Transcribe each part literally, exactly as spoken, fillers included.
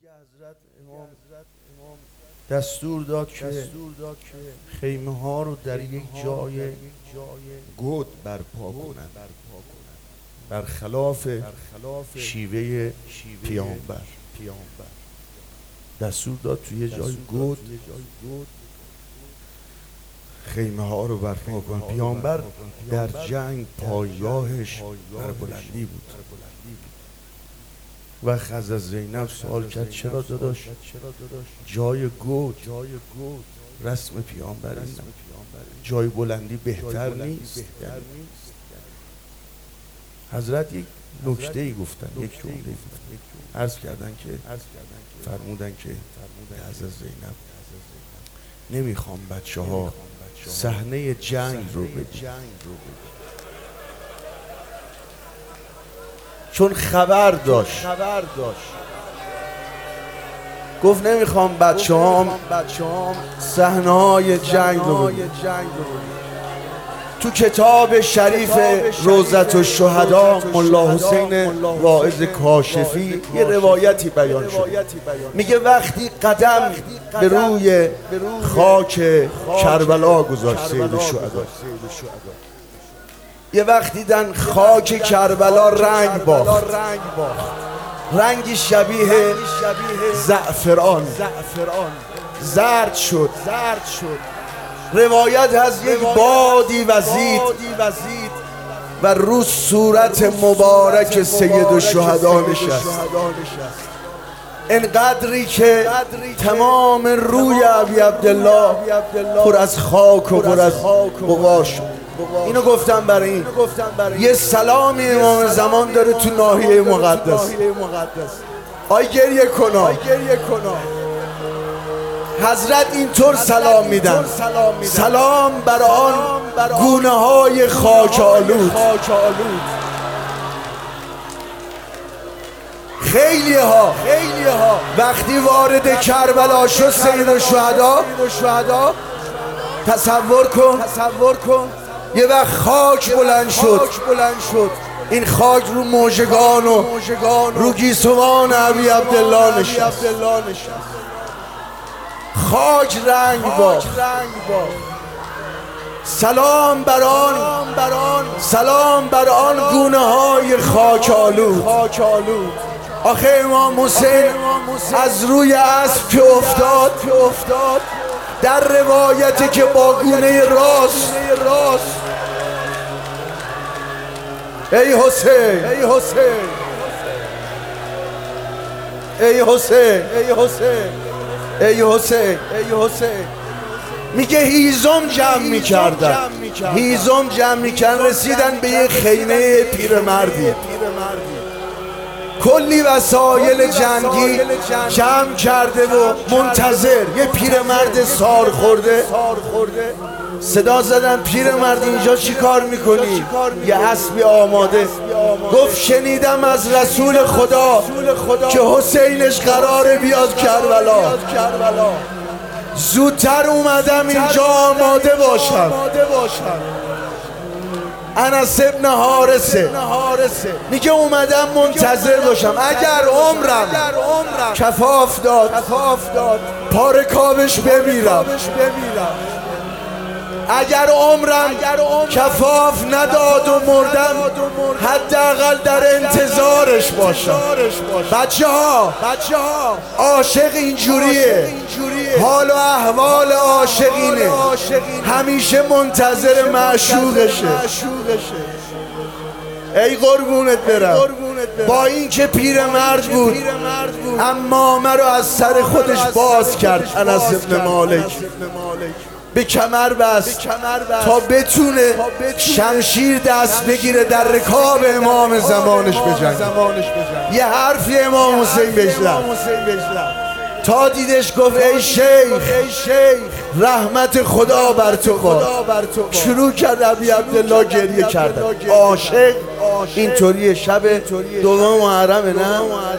حضرت امام دستور داد که خیمه ها رو در یک جای گود برپا کنند، برخلاف شیوه پیامبر. دستور داد توی یه جای گود خیمه ها رو برپا کنند. پیامبر در جنگ پایگاهش بر بلندی بود. و خز از زینب سوال کرد چرا داداش جای گود رسم پیامبر نیست، جای بلندی بهتر نیست؟ حضرت یک نکته ای گفتن، یک جمله گفتن، عرض کردن که فرمودن که خز از زینب نمیخوام بچه ها صحنه جنگ رو ببینن، چون خبر داشت گفت نمیخوام بچه هم صحنه های جنگ رو ببینن. تو کتاب شریف روضة الشهدا ملا حسین واعظ کاشفی یه روایتی بیان شده، میگه وقتی قدم به روی خاک کربلا گذاشت سید الشهدا، یه وقت دیدن خاک کربلا رنگ باخت، رنگی شبیه زعفران زرد شد. روایت از یک بادی وزید و رو صورت مبارک سید الشهدا نشست، انقدری که تمام روی ابی عبدالله پر از خاک و پر از بقا شد. اینو گفتم برای این یه سلام امام زمان داره تو ناحیه مقدس. آی گریه کنا حضرت اینطور سلام میدن، سلام بر آن گونه های خاک آلود. خیلی ها وقتی وارد کربلا شد سید الشهدا، تصور کن یه وقت خاک بلند شد، این خاک رو موجگان و رو گیسوان ابی عبدالله نشست، خاک رنگ باخت. سلام بر آن سلام بر آن گونه های خاک آلود. آخه امام حسین از روی اسب که افتاد، در روایتی که با گونه راست ای حسین ای حسین ای حسین ای حسین میگه هیزم جمع میکردن هیزم جمع میکردن رسیدن به یه خیمه پیرمردی، کلی وسایل جنگی جمع کرده و منتظر. یه پیرمرد سار خورده صدا زدن پیرمرد اینجا چی کار میکنی؟ یه اسبی آماده. گفت شنیدم از رسول خدا که حسینش قراره بیاد کربلا، زودتر اومدم اینجا آماده باشم. انس ابن حارثه میگه اومدم منتظر باشم، اگر عمرم کفاف داد پا رکابش بمیرم، اگر عمرم کفاف نداد و مردم حداقل در انتظارش باشم. بچه ها عاشق اینجوریه، حال و احوال عاشقینه، همیشه منتظر معشوقشه. ای قربونت برم. با این که پیرمرد بود امامه رو از سر خودش باز کرد، انس ابن مالک به کمر بست تا بتونه شمشیر دست بگیره در رکاب امام زمانش بجنگه. یه حرفی امام حسین بهش تا دیدش گفت ای شیخ رحمت خدا بر تو باد. شروع کرد ابی عبدالله گریه کردن. عاشق اینطوریه. شب دوم محرمه، نه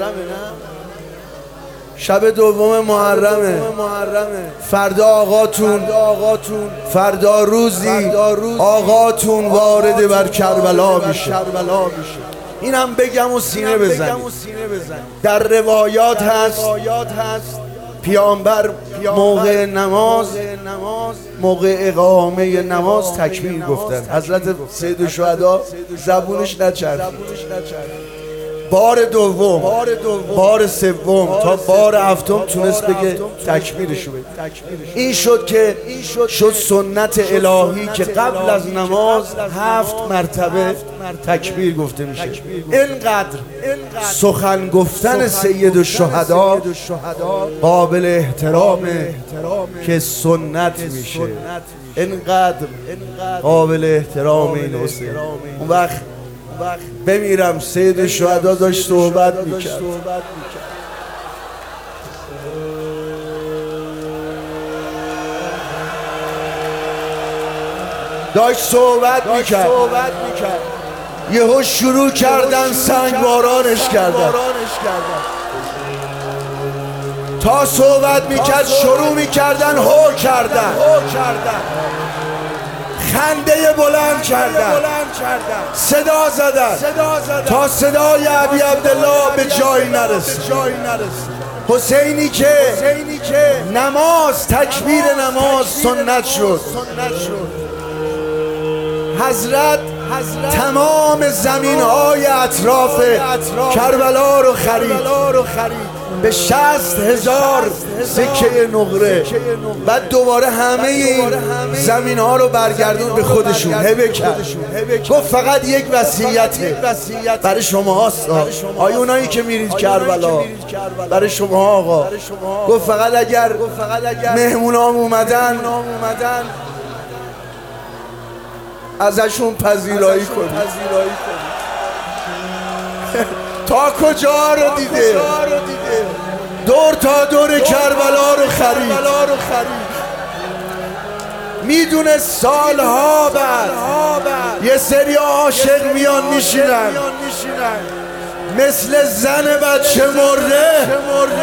شب دوم محرمه، فردا آقاتون فردا روزی آقاتون وارد بر کربلا میشه. اینم بگم و سینه بزنید. در روایات هست پیامبر موقع نماز موقع اقامه نماز تکبیر گفتن. حضرت سید الشهدا زبونش نچرخید. بار دوم بار سوم تا بار هفتم تونست بگه تکبیرشو بگه. این شد که شد سنت الهی که قبل از نماز هفت مرتبه تکبیر گفته میشه. اینقدر سخن گفتن سید الشهدا قابل احترامه که سنت میشه. اینقدر قابل احترام این حسین. اون وقت بمیرم سید الشهدا داشت صحبت میکرد. داشت صحبت میکرد یهو شروع کردن سنگبارانش کردن. تا صحبت میکرد شروع میکردن هو کردن، خنده بلند کردن، صدا زدن تا صدای ابی عبدالله به جایی نرسید. حسینی که نماز تکبیر نماز سنت شد. حضرت تمام زمین های اطراف کربلا رو خرید به شصت هزار سکه نقره. بعد دوباره همه این زمین ها رو برگردون به خودشون هبه کرد. گفت فقط یک وصیته برای شما هست آیا اونایی که میرید کربلا، برای شما آقا. گفت فقط اگر مهمونام اومدن ازشون پذیرایی کنید. تا کجا رو دیده؟ دور تا دور کربلا رو خرید. میدونه سالها بعد یه سری عاشق میان میشینن مثل زن بچه مرده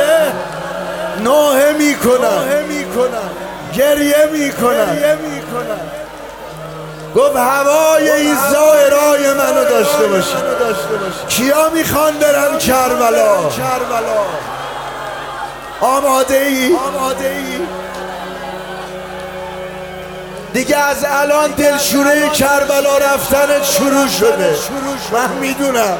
نوحه میکنن، گریه میکنن. گفت هوای این زائرای منو داشته باشی. کیا میخوان برن کربلا؟ آماده ای؟ دیگه از الان دلشوره کربلا رفتن شروع شده. من میدونم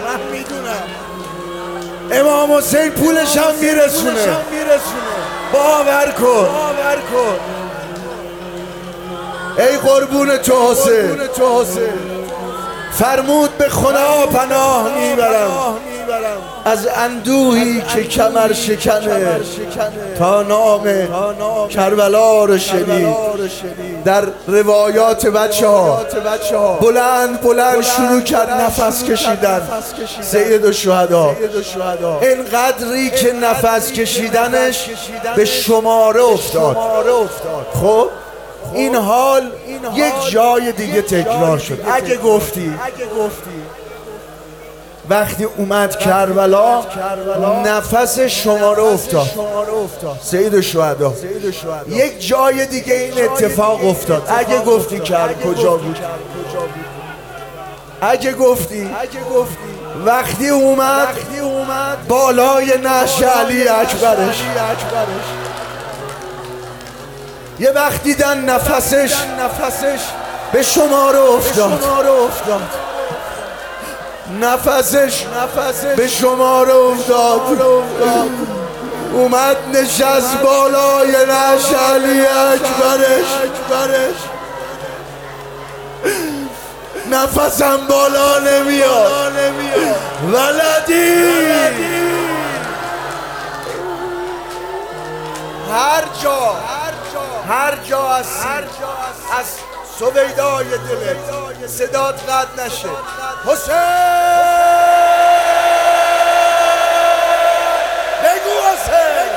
امام حسین پولش هم میرسونه. باور کن. ای قربون تو حسین، فرمود به خدا پناه میبرم از اندوهی که کمر شکنه تا نام کربلا رو شنید. در روایات بچه ها بلند بلند شروع کرد نفس کشیدن سید الشهدا. اینقدری که نفس کشیدنش به شماره افتاد. خب این حال یک جای دیگه تکرار شد. اگه گفتی وقتی اومد کربلا نفس شماره افتاد سید الشهدا. یک جای دیگه این اتفاق افتاد. اگه گفتی کرد کجا بود؟ اگه گفتی وقتی اومد بالای نعش علی اکبرش. یه وقت دیدن نفسش به شماره افتاد. نفسش به شماره افتاد. اومد نشست بالای نعش علی اکبرش. نفسم بالا نمیاد ولدی. هر جا هر جا از از سویدای دلت صدات قطع نشه. حسین بگو، حسین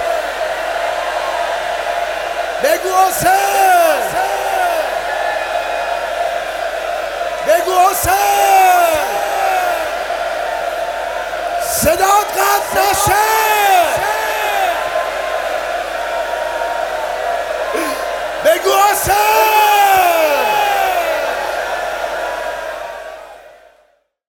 بگو، حسین بگو، حسین صدات قطع نشه. بگو حسین